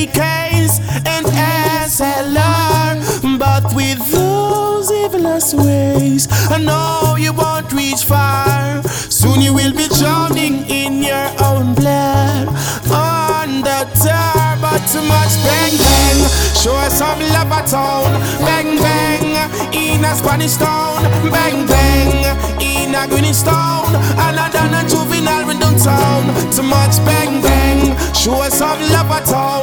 AKs and SLR, but with those evilous ways, I know you won't reach far. Soon you will be drowning in your own blood on the tar. But too much bang bang, show us some love at town. Bang bang, in a Spanish town. Bang bang, in a Greenwich town. Another juvenile in downtown. Too much bang bang, show us some love at town.